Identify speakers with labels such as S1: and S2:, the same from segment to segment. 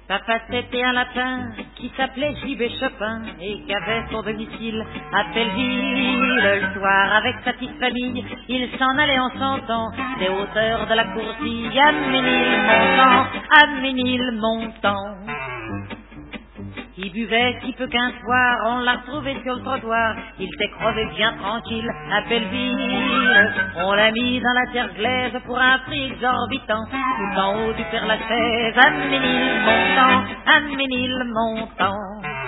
S1: Papa, c'était un lapin qui s'appelait J.B. Chopin et qui avait son domicile à Belleville. Le soir, avec sa petite famille, il s'en allait en chantant des hauteurs de la courtille à Ménilmontant, à Ménilmontant. Il buvait si peu qu'un soir, on l'a retrouvé sur le trottoir. Il s'est crevé bien tranquille à Belleville. On l'a mis dans la terre glaise pour un prix exorbitant, tout en haut du Père-Lachaise, à Ménilmontant, à Ménilmontant.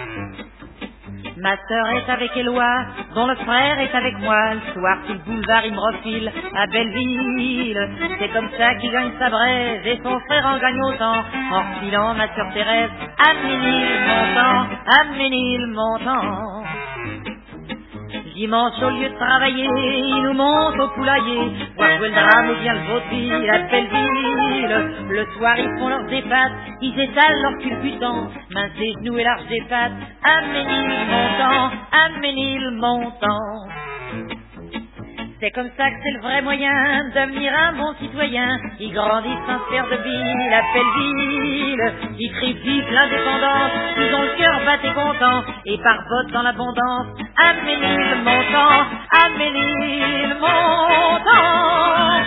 S1: Ma sœur est avec Éloi, dont le frère est avec moi. Le soir, sur le boulevard, il me refile à Belleville. C'est comme ça qu'il gagne sa braise et son frère en gagne autant, en refilant ma sœur Thérèse à Ménilmontant, à Ménilmontant. Dimanche, au lieu de travailler, il nous monte au poulailler, voir jouer le drame ou bien le vaudeville à Belleville. Le soir, ils font leurs épates, ils étalent leur culbutant, mince des genoux et large des pattes, à Ménilmontant, à Ménilmontant. C'est comme ça que c'est le vrai moyen de devenir un bon citoyen. Ils grandissent sans faire de bile à Belleville. Ils crient vive l'indépendance, ils ont le cœur batté content et barbotent dans l'abondance à Ménilmontant, à Ménilmontant.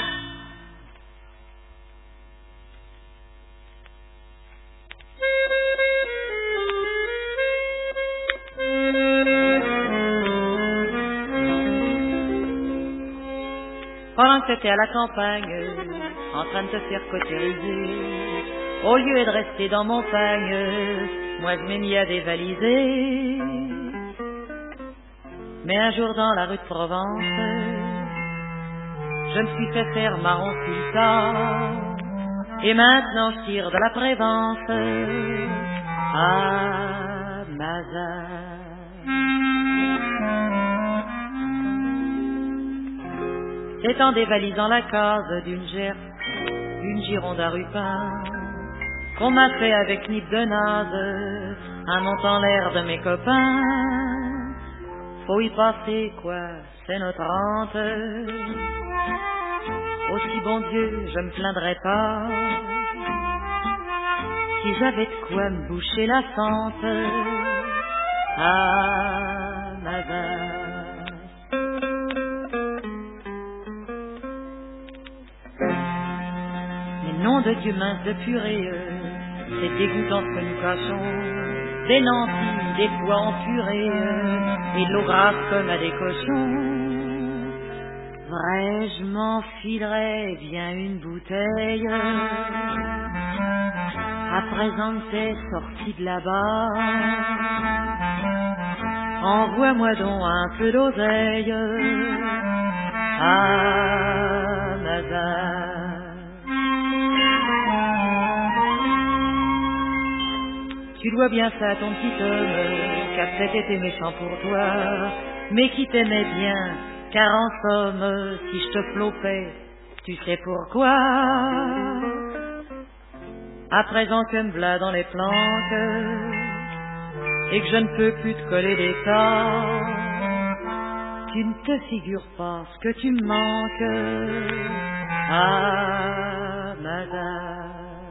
S1: Pendant que t'étais à la campagne, en train de te faire cautériser, au lieu de rester dans mon pagne, moi je m'ai mis à dévaliser. Mais un jour dans la rue de Provence, je me suis fait faire marron sur le tas, et maintenant je tire de la prévence à Mazas. C'est en dévalisant la case d'une gerbe, d'une Gironde à Rupin, qu'on m'a fait avec nip de naze un montant l'air de mes copains. Faut y passer quoi, c'est notre rente. Aussi bon Dieu, je me plaindrais pas si j'avais de quoi me boucher la sente à Mazas. Nom de Dieu mince de purée, c'est dégoûtant ce que nous cachons. Des lentilles, des pois en purée, et de l'eau grasse comme à des cochons. Vrai, je m'enfilerais bien une bouteille, à présent que t'es sorti de là-bas. Envoie-moi donc un peu d'oseille à Mazas. Tu dois bien ça à ton petit homme, qui a peut-être été méchant pour toi, mais qui t'aimait bien, car en somme, si je te flopais, tu sais pourquoi. À présent que me v'là dans les planques, et que je ne peux plus te coller des tas, tu ne te figures pas ce que tu me manques à Mazas.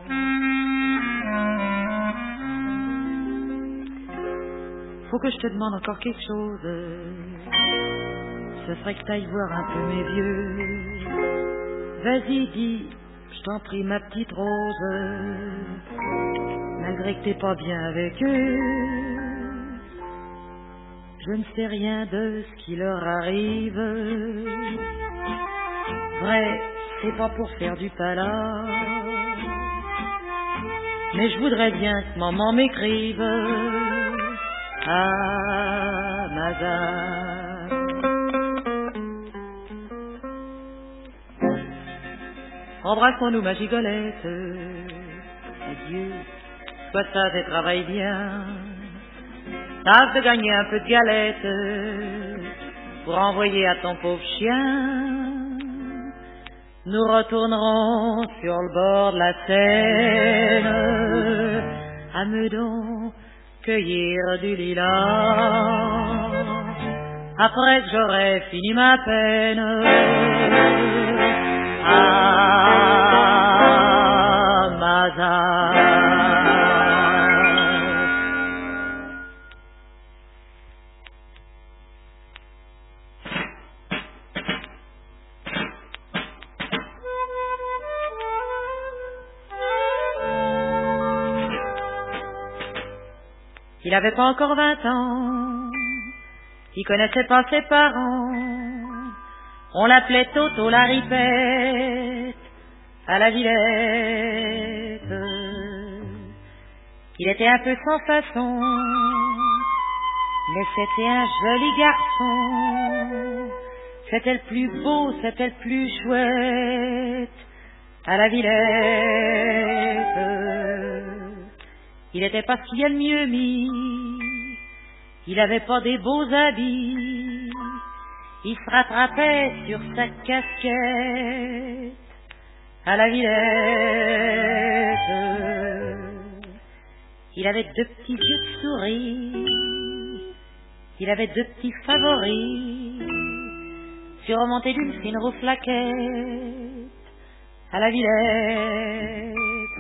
S1: Faut que je te demande encore quelque chose. Ce serait que t'ailles voir un peu mes vieux. Vas-y, dis, je t'en prie ma petite rose, malgré que t'es pas bien avec eux. Je ne sais rien de ce qui leur arrive. Vrai, c'est pas pour faire du pala, mais je voudrais bien que maman m'écrive à Mazas. Embrassons-nous ma gigolette. Adieu, sois sage et travaille bien. Tâche de gagner un peu de galette pour envoyer à ton pauvre chien. Nous retournerons sur le bord de la Seine à Meudon cueillir du lilas. Après que j'aurai fini ma peine à Mazas. il avait pas encore 20 ans, il connaissait pas ses parents, on l'appelait Toto la ripette à la Villette. Il était un peu sans façon, mais c'était un joli garçon, c'était le plus beau, c'était le plus chouette à la Villette. Il était pas si le mieux mis, il avait pas des beaux habits, il se rattrapait sur sa casquette à la Villette. Il avait deux petits yeux de souris, il avait deux petits favoris, surmontés d'une fine roue flaquette à la Villette.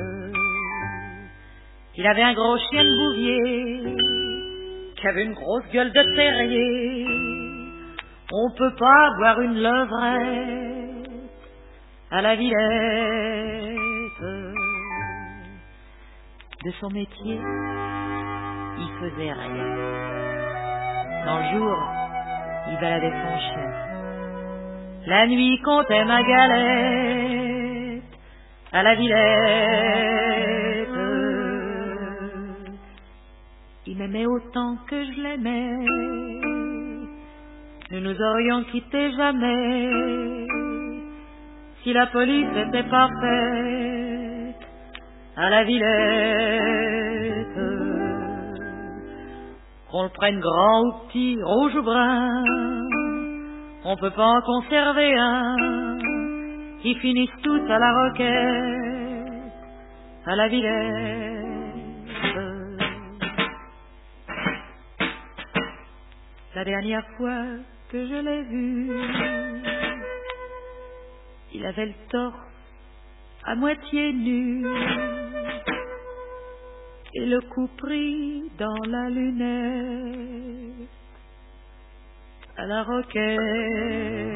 S1: Il avait un gros chien de bouvier qui avait une grosse gueule de terrier. On peut pas avoir une levrette à la Villette. De son métier, il faisait rien. Dans le jour, il baladait son chien. La nuit, comptait ma galette à la Villette. Il m'aimait autant que je l'aimais, nous nous aurions quittés jamais si la police était parfaite à la Villette. Qu'on le prenne grand ou petit, rouge ou brun, on peut pas en conserver un, ils finissent tous à la roquette à la Villette. La dernière fois que je l'ai vu, il avait le torse à moitié nu et le cou pris dans la lunette à la roquette.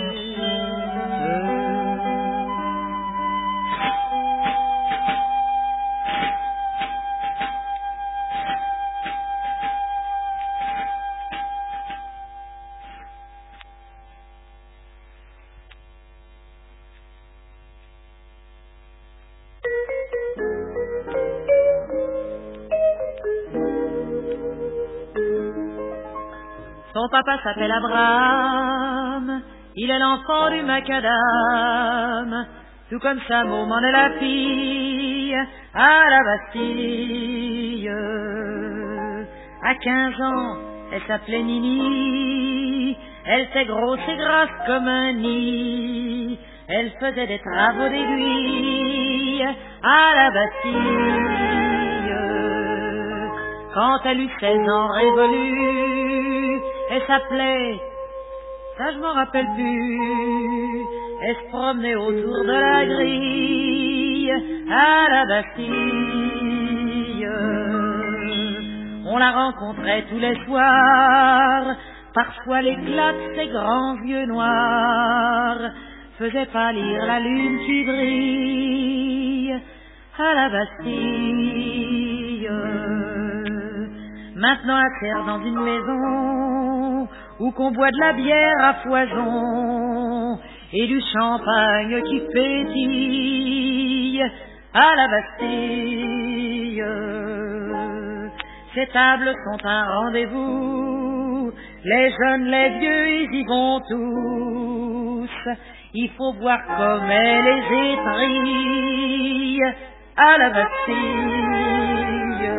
S1: Son papa s'appelle Abraham, il est l'enfant du macadam, tout comme sa môme en est la fille à la Bastille. À 15 ans, elle s'appelait Nini, elle était grosse et grasse comme un nid, elle faisait des travaux d'aiguille à la Bastille. Quand elle eut 16 ans révolus, elle s'appelait, ça je m'en rappelle plus, elle se promenait autour de la grille à la Bastille. On la rencontrait tous les soirs, parfois l'éclat de ses grands yeux noirs faisait pâlir la lune qui brille à la Bastille. Maintenant elle sert dans une maison où qu'on boit de la bière à foison et du champagne qui pétille à la Bastille. Ces tables sont un rendez-vous, les jeunes, les vieux, ils y vont tous. Il faut voir comme elle les étrille à la Bastille.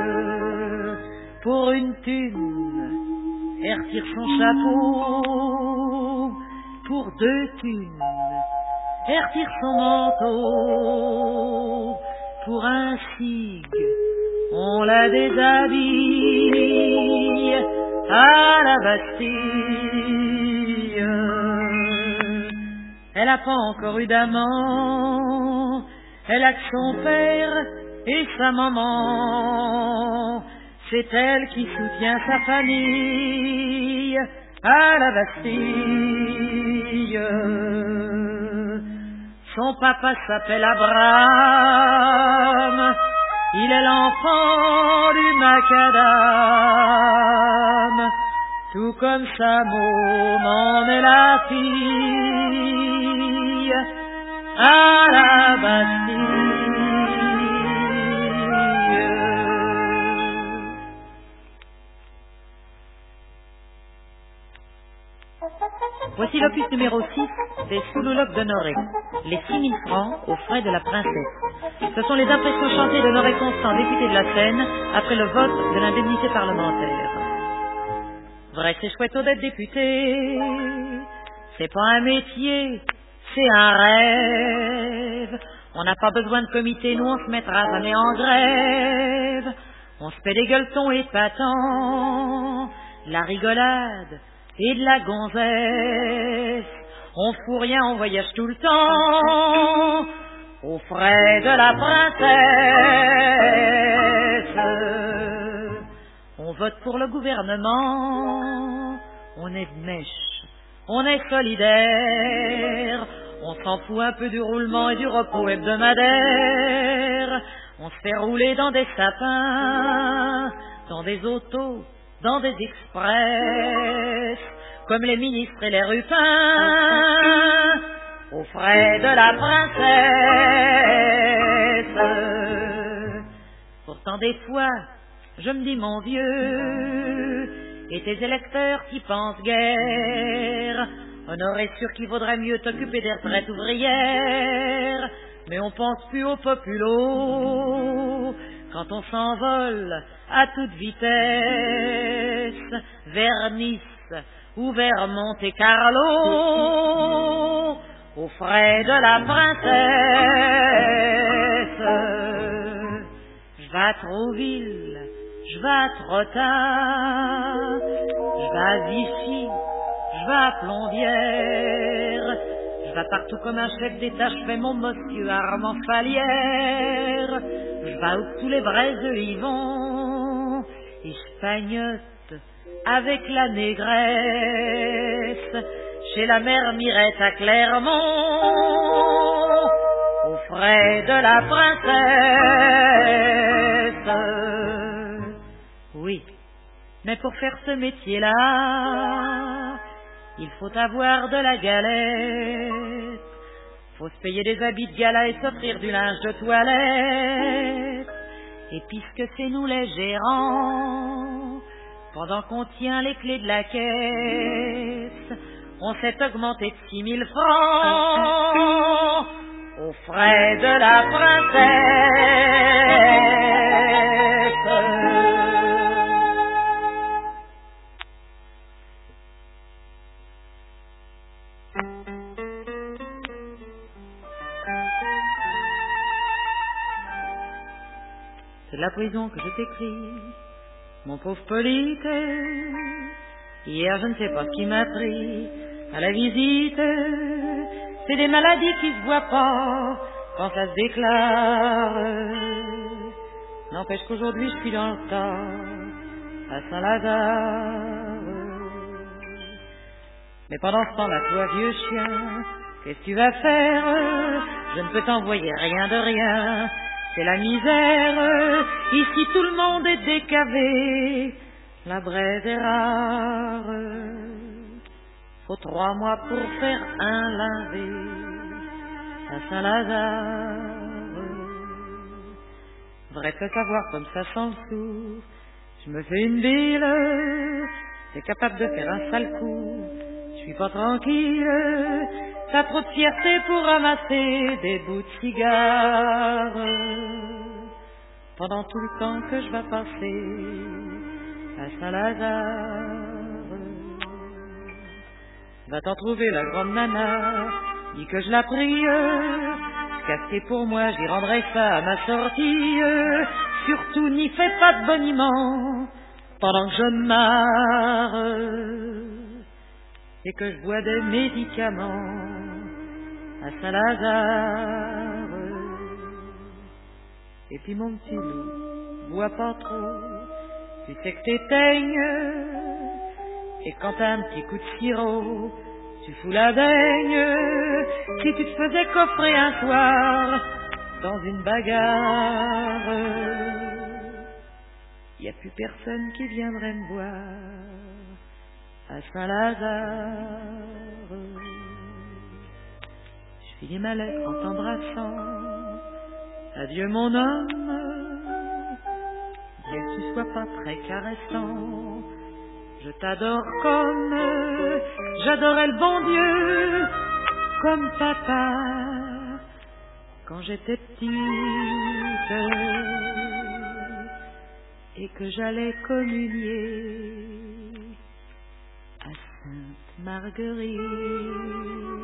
S1: Pour une thune, elle retire son chapeau. Pour 2 thunes, elle retire son manteau. Pour un cigue, on la déshabille à la Bastille. Elle a pas encore eu d'amant, elle a que son père et sa maman. C'est elle qui soutient sa famille à la Bastille. Son papa s'appelle Abraham, il est l'enfant du macadam, tout comme sa môme en est la fille à la Bastille. Voici l'opus numéro 6 des Sous-Louloques d'Honoré, les 6 000 francs aux frais de la princesse. Ce sont les impressions chantées d'Honoré Constant, député de la Seine, après le vote de l'indemnité parlementaire. Vrai, c'est chouette d'être député, c'est pas un métier, c'est un rêve. On n'a pas besoin de comité, nous on se mettra jamais en grève. On se fait des gueuletons épatants, la rigolade et de la gonzesse. On fout rien, on voyage tout le temps aux frais de la princesse. On vote pour le gouvernement, on est de mèche, on est solidaire. On s'en fout un peu du roulement et du repos hebdomadaire. On se fait rouler dans des sapins, dans des autos, dans des express, comme les ministres et les rupins, aux frais de la princesse. Pourtant des fois, je me dis mon vieux, et tes électeurs qui pensent guère, Honoré sûr qu'il vaudrait mieux t'occuper des retraites ouvrières, mais on pense plus au populo quand on s'envole à toute vitesse vers Nice ou vers Monte-Carlo aux frais de la princesse. Je vais à Trouville, je vais à Trottin, je vais à Vichy, je vais à Plombières, je vais partout comme un chef d'État, je fais mon monsieur Armand Falière, je vais où tous les vrais œufs y vont, et je pagnote avec la négresse, chez la mère Mirette à Clermont, aux frais de la princesse. Oui, mais pour faire ce métier-là, il faut avoir de la galette, faut se payer des habits de gala et s'offrir du linge de toilette. Et puisque c'est nous les gérants, pendant qu'on tient les clés de la caisse, on s'est augmenté de 6 000 francs aux frais de la princesse. C'est de la prison que je t'écris, mon pauvre Polyte. Hier, je ne sais pas ce qui m'a pris à la visite. C'est des maladies qui se voient pas quand ça se déclare. N'empêche qu'aujourd'hui, je suis dans le tas à Saint-Lazare. Mais pendant ce temps-là, toi, vieux chien, qu'est-ce que tu vas faire? Je ne peux t'envoyer rien de rien. C'est la misère, ici tout le monde est décavé, la braise est rare. Faut 3 mois pour faire un lavé à Saint-Lazare. Vrai que savoir comme ça sans sou, je me fais une bile, t'es capable de faire un sale coup, je suis pas tranquille. T'as trop de fierté pour ramasser des bouts de cigares pendant tout le temps que je vais passer à Saint-Lazare. Va t'en trouver la grande nana, dis que je la prie, casqué pour moi, j'y rendrai ça à ma sortie. Surtout n'y fais pas de boniment pendant que je me marre et que je bois des médicaments à Saint-Lazare. Et puis mon petit loup, bois pas trop, tu sais que t'éteignes, et quand t'as un petit coup de sirop, tu fous la daigne. Si tu te faisais coffrer un soir dans une bagarre. Y a plus personne qui viendrait me voir à Saint-Lazare. Je finis ma lettre en t'embrassant. Adieu mon homme, bien que tu sois pas très caressant. Je t'adore comme j'adorais le bon Dieu, comme papa quand j'étais petite et que j'allais communier à Sainte Marguerite.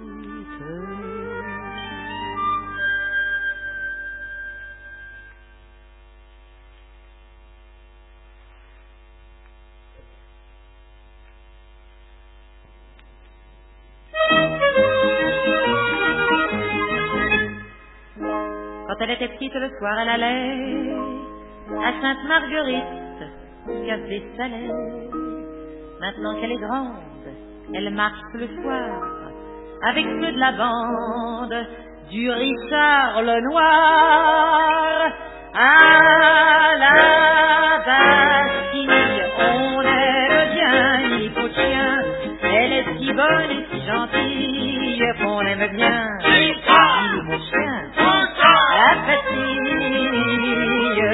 S1: Quand elle était petite, le soir, elle allait à Sainte-Marguerite, café salé. Maintenant qu'elle est grande, elle marche le soir avec ceux de la bande du Richard le Noir. À la Bastille, on aime bien l'hypotien. Elle est si bonne et si gentille qu'on aime bien l'hypotien. La Bastille,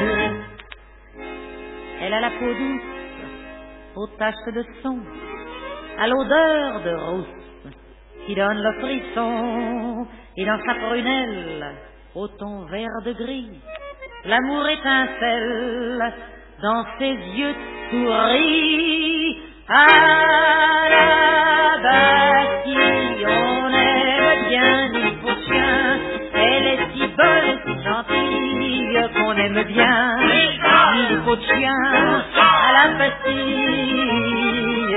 S1: elle a la peau douce, aux taches de son, à l'odeur de rousse qui donne le frisson, et dans sa prunelle, au ton vert de gris, l'amour étincelle dans ses yeux souris. À la Bastille, on aime bien l'hypotien. Elle est si bonne et si gentille qu'on aime bien l'hypotien à la Bastille.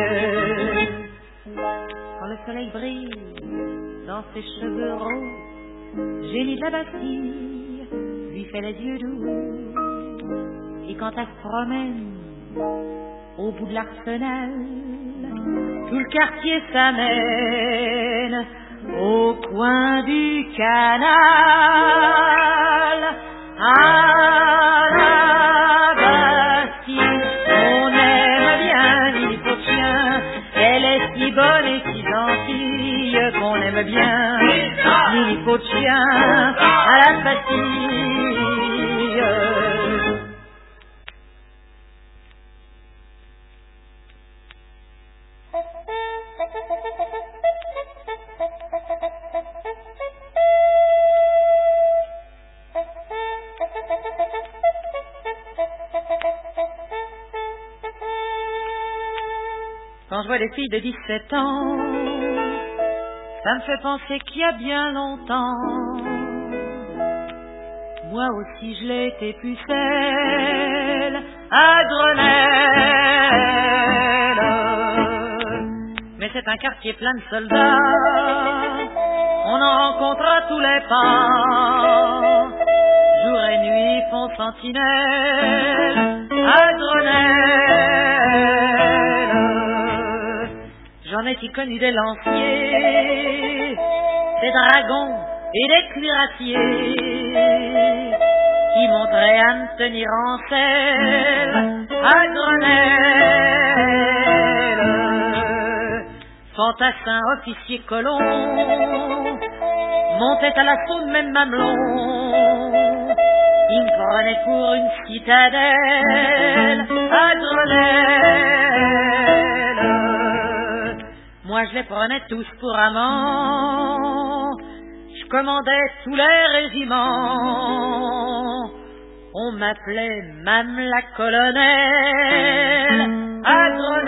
S1: Quand le soleil brille dans ses cheveux roses, Génie de la Bastille lui fait les yeux doux. Et quand elle se promène au bout de l'Arsenal, tout le quartier s'amène au coin du canal. À la Bastille, on aime bien l'hypotien. Elle est si bonne et si gentille qu'on aime bien l'hypotien à la Bastille. Quand je vois des filles de 17 ans, ça me fait penser qu'il y a bien longtemps, moi aussi je l'ai été pucelle à Grenelle. Mais c'est un quartier plein de soldats, on en rencontre à tous les pas. Jour et nuit font sentinelle à Grenelle. J'en ai qui connu des lanciers, des dragons et des cuirassiers qui montraient à me tenir en selle à Grenelle. Fantassins, officiers, colons montaient à l'assaut de mes mamelons. Ils me prenaient pour une citadelle à Grenelle. Moi je les prenais tous pour amants, je commandais tous les régiments. On m'appelait Mame la colonelle à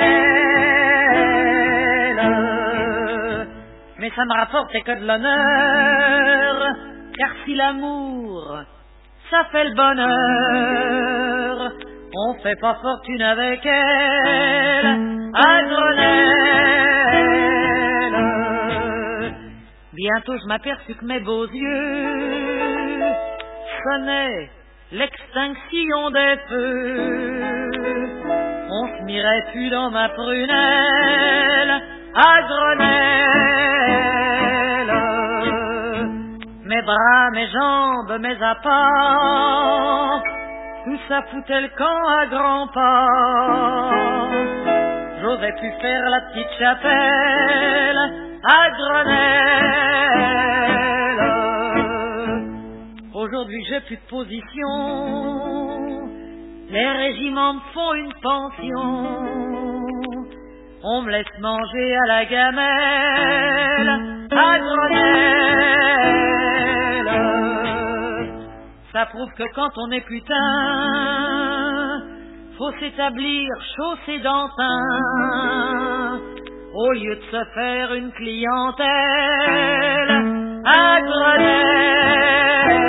S1: Grenelle. Mais ça me rapportait que de l'honneur, car si l'amour, ça fait le bonheur, on fait pas fortune avec elle à Grenelle. Bientôt je m'aperçus que mes beaux yeux sonnaient l'extinction des feux. On se mirait plus dans ma prunelle à Grenelle. Mes bras, mes jambes, mes apports, tout ça foutait le camp à grands pas. J'aurais pu faire la petite chapelle à Grenelle. Aujourd'hui j'ai plus de position, les régiments me font une pension. On me laisse manger à la gamelle à Grenelle. Ça prouve que quand on est putain, faut s'établir chaussée d'antin, au lieu de se faire une clientèle à Grenelle.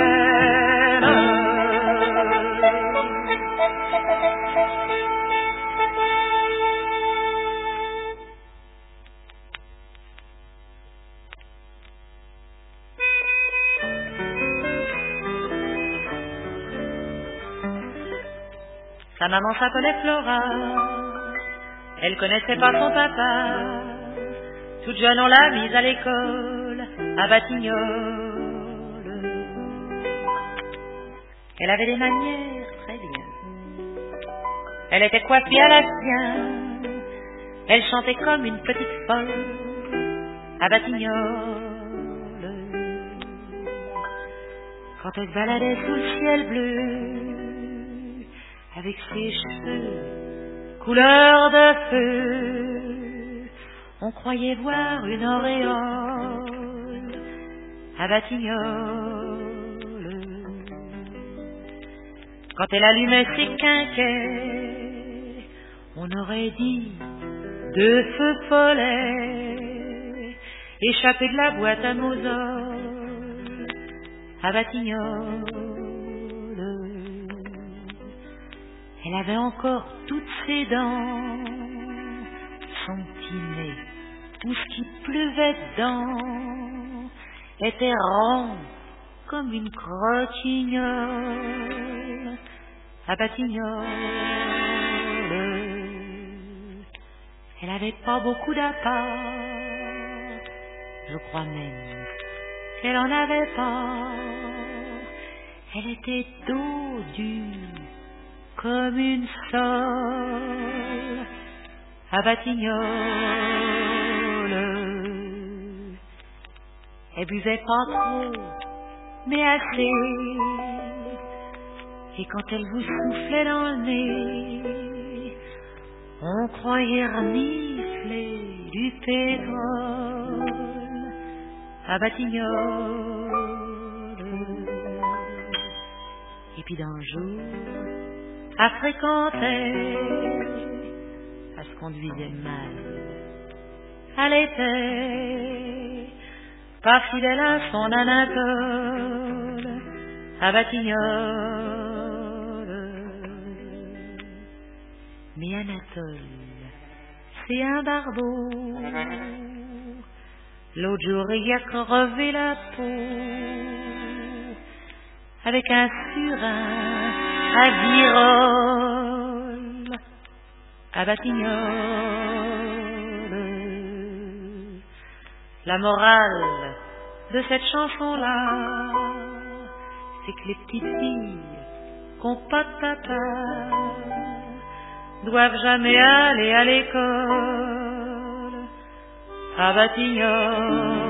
S1: Sa maman s'appelait Flora, elle connaissait pas son papa. Toute jeune on l'a mise à l'école, à Batignolles. Elle avait des manières très bien, elle était coiffée à la sienne, elle chantait comme une petite folle, à Batignolles. Quand elle se baladait sous le ciel bleu, avec ses cheveux couleur de feu, on croyait voir une auréole à Batignolles. Quand elle allumait ses quinquets, on aurait dit deux feux follets échappés de la boîte à Mosole à Batignolles. Elle avait encore toutes ses dents, son petit nez, tout ce qui pleuvait dedans était rond comme une croquignole à Batignolles. Elle avait pas beaucoup d'apparts, je crois même qu'elle en avait pas. Elle était dodue comme une sole à Batignolles. Elle buvait pas trop, mais assez. Et quand elle vous soufflait dans le nez, on croyait renifler du pétrole à Batignolles. Et puis d'un jour, à fréquenter, à se conduisait mal, elle était pas fidèle à son Anatole à Batignolles. Mais Anatole, c'est un barbeau, l'autre jour il a crevé la peau avec un surin à Virole à Batignolles. La morale de cette chanson-là, c'est que les petites filles qu'ont pas de papa doivent jamais aller à l'école à Batignolles.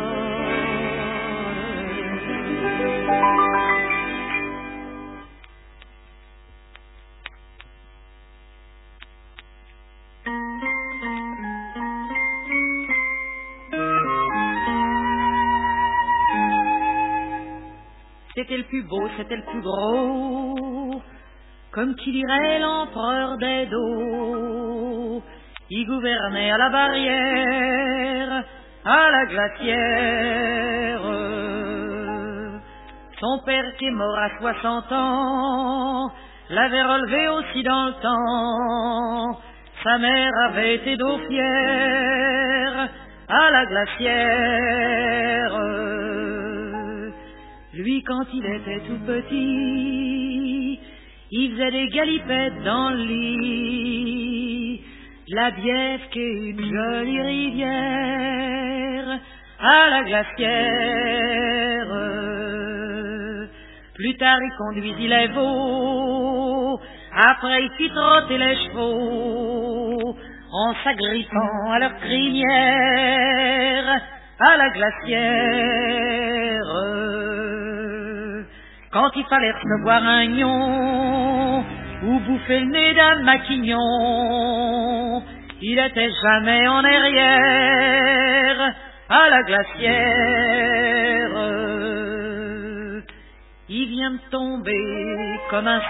S1: C'était le plus beau, c'était le plus gros, comme qui dirait l'empereur des dos. Il gouvernait à la barrière, à la glacière. Son père qui est mort à 60 ans l'avait relevé aussi dans le temps. Sa mère avait été dauphinière à la glacière. Lui, quand il était tout petit, il faisait des galipettes dans le lit. La Bièvre qui est une jolie rivière à la glacière. Plus tard, il conduisit les veaux, après il fit trotter les chevaux, en s'agrippant à leur crinière, à la glacière. Quand il fallait recevoir un gnon, ou bouffer le nez d'un maquignon, il était jamais en arrière, à la glacière. Il vient de tomber comme un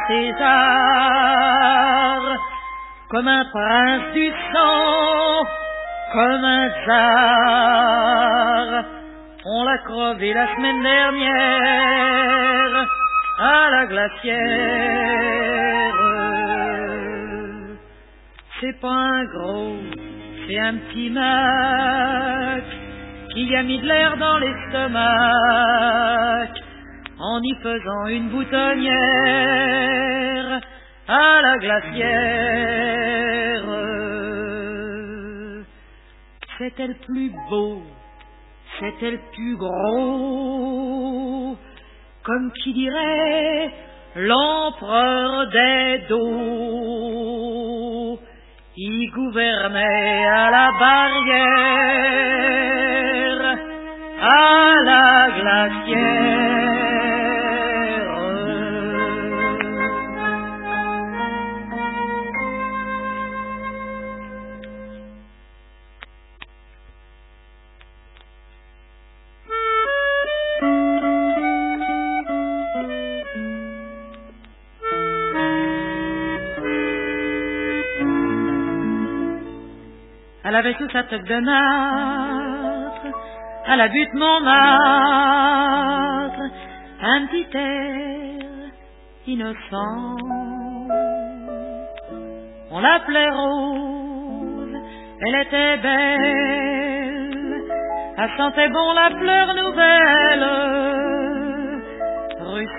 S1: César, comme un prince du sang, comme un tsar. On l'a crevé la semaine dernière, à la glacière. C'est pas un gros, c'est un petit Mac qui a mis de l'air dans l'estomac en y faisant une boutonnière à la glacière. C'était le plus beau, c'était le plus gros, comme qui dirait l'empereur des dos. Il gouvernait à la barrière, à la glacière. Elle avait sous sa toque de martre, à la butte Montmartre, un petit air innocent. On l'appelait Rose, elle était belle, elle sentait bon la fleur nouvelle, rue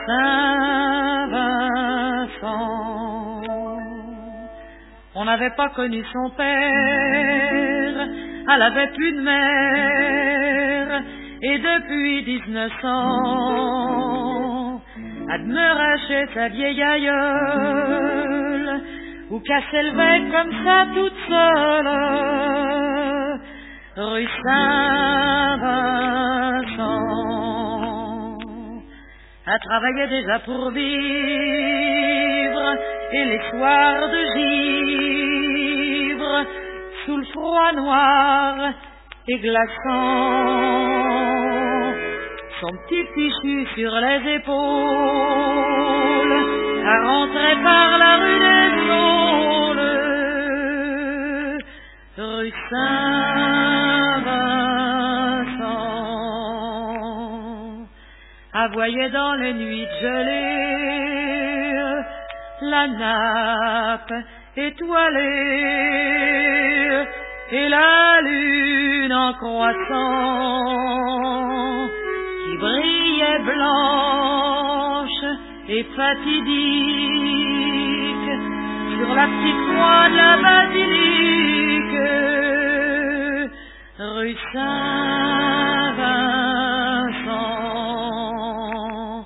S1: Saint-Vincent. On n'avait pas connu son père, elle avait plus de mère, et depuis 1900, elle demeurait chez sa vieille aïeule, où qu'elle s'élevait comme ça toute seule, rue Saint-Vincent. Elle travaillait déjà pour vivre, et les soirs de givre, sous le froid noir et glaçant, son petit fichu sur les épaules, elle rentrait par la rue des Saules, rue Saint-Vincent. Elle voyait dans les nuits gelées la nappe étoilée et la lune en croissant qui brillait blanche et fatidique sur la petite croix de la basilique, rue Saint-Vincent.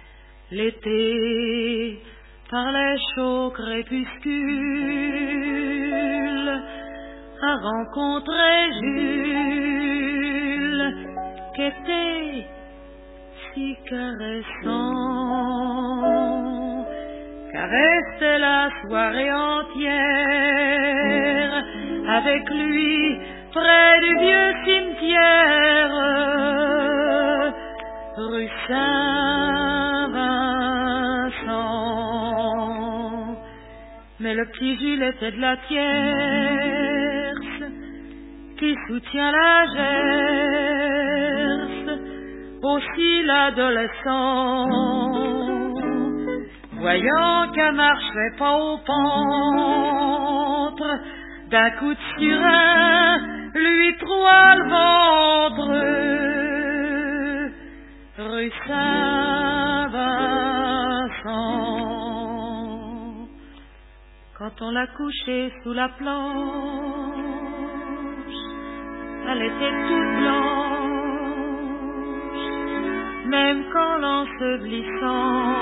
S1: L'été par les chauds crépuscules a rencontré Jules, qui était si caressant, qu'à rester la soirée entière avec lui près du vieux cimetière, rue Saint-Vincent. Mais le petit Jules était de la tierce qui soutient la Gerce, aussi l'adolescent, voyant qu'elle marchait pas au pentre, d'un coup de surin lui troua le ventre, rue Saint-Vincent. Quand on l'a couchée sous la planche, elle était toute blanche, même qu'en l'ensevelissant,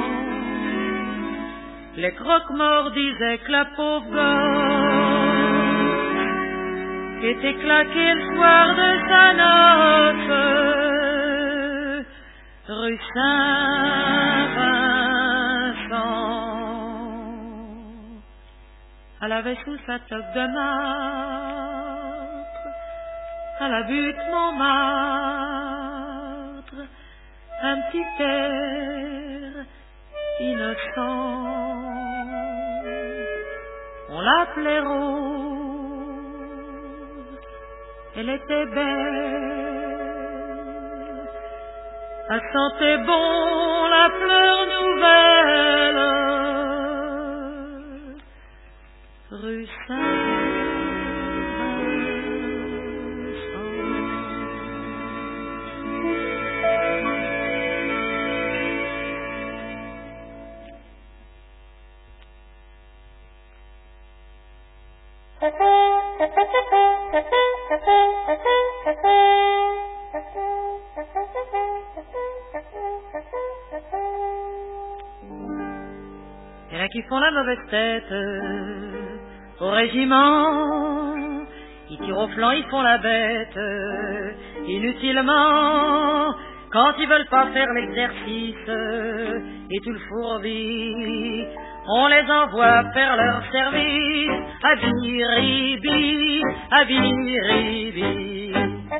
S1: les croque-morts disaient que la pauvre gosse était claquée le soir de sa noce, rue Saint-Vincent. Elle avait sous sa toque de marbre, à la butte Montmartre, un petit air innocent. On l'appelait Rose, elle était belle, elle sentait bon la fleur nouvelle, rue Saint-Vincent. Il y en a qui font la mauvaise tête au régiment, ils tirent au flanc, ils font la bête inutilement, quand ils veulent pas faire l'exercice et tout le fourbi, on les envoie faire leur service à Biribi, à Biribi.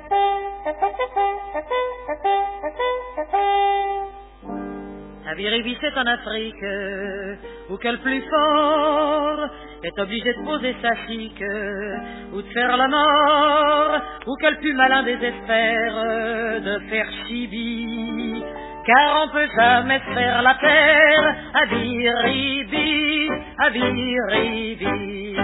S1: À Biribi, c'est en Afrique où que le plus fort est obligé de poser sa chic ou de faire la mort, où que le plus malin désespère de faire chibi, car on peut jamais se faire la terre à Biribi, à Biribi.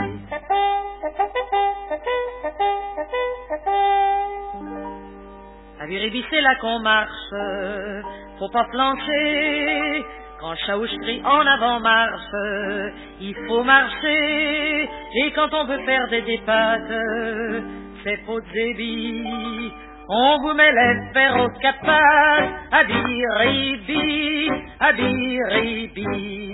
S1: À Biribi, c'est là qu'on marche, faut pas flancher. Quand Chaouche crie en avant-marche, il faut marcher. Et quand on veut faire des dépates, c'est faute débit. On vous met les fers aux quatre pattes à Biribi, à Biribi.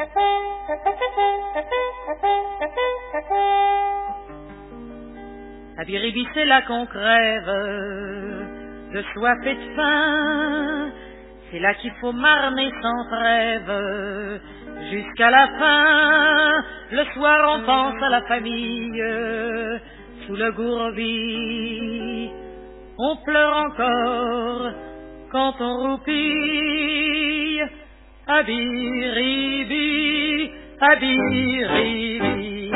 S1: À Biribi, c'est là qu'on crève de soif et de faim. C'est là qu'il faut marner sans trêve jusqu'à la fin. Le soir, on pense à la famille sous le gourbi. On pleure encore quand on roupille à Biribi, à Biribi.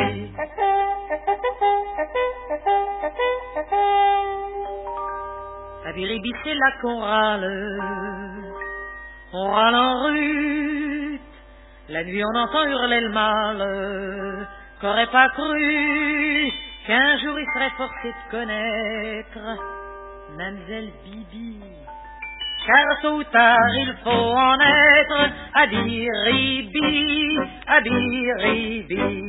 S1: À Biribi, c'est là qu'on râle, on râle en rue. La nuit, on entend hurler le mal, qu'aurait pas cru qu'un jour il serait forcé de connaître Mademoiselle Bibi. Car tôt ou tard, il faut en être à Biribi, à Biribi.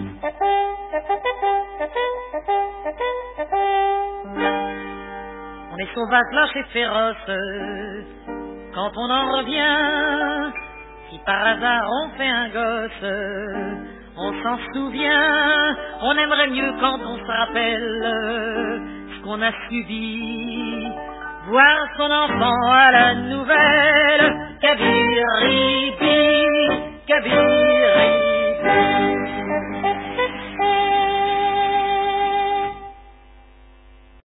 S1: On est sauvage, lâche et féroce quand on en revient. Si par hasard on fait un gosse, on s'en souvient. On aimerait mieux quand on se rappelle ce qu'on a subi, voir son enfant à la nouvelle qu'à Biribi, qu'à Biribi.